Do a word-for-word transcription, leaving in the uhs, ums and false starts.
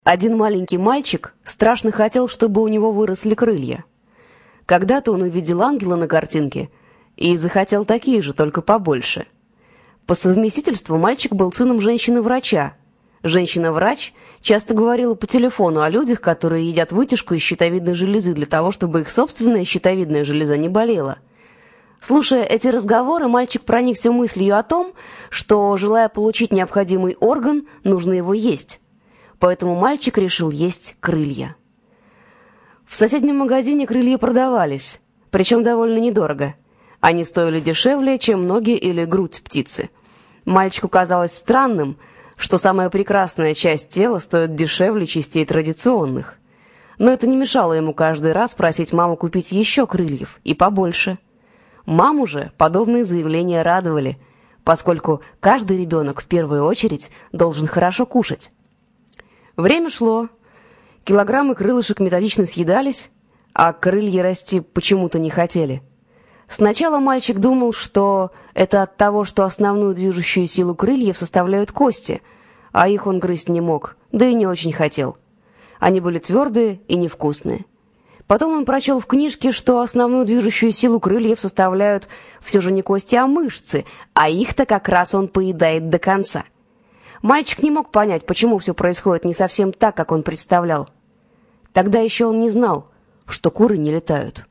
Один маленький мальчик страшно хотел, чтобы у него выросли крылья. Когда-то он увидел ангела на картинке и захотел такие же, только побольше. По совместительству мальчик был сыном женщины-врача. Женщина-врач часто говорила по телефону о людях, которые едят вытяжку из щитовидной железы для того, чтобы их собственная щитовидная железа не болела. Слушая эти разговоры, мальчик проникся мыслью о том, что, желая получить необходимый орган, нужно его есть. Поэтому мальчик решил есть крылья. В соседнем магазине крылья продавались, причем довольно недорого. Они стоили дешевле, чем ноги или грудь птицы. Мальчику казалось странным, что самая прекрасная часть тела стоит дешевле частей традиционных. Но это не мешало ему каждый раз просить маму купить еще крыльев, и побольше. Маму же подобные заявления радовали, поскольку каждый ребенок в первую очередь должен хорошо кушать. Время шло, килограммы крылышек методично съедались, а крылья расти почему-то не хотели. Сначала мальчик думал, что это от того, что основную движущую силу крыльев составляют кости, а их он грызть не мог, да и не очень хотел. Они были твердые и невкусные. Потом он прочел в книжке, что основную движущую силу крыльев составляют все же не кости, а мышцы, а их-то как раз он поедает до конца. Мальчик не мог понять, почему все происходит не совсем так, как он представлял. Тогда еще он не знал, что куры не летают.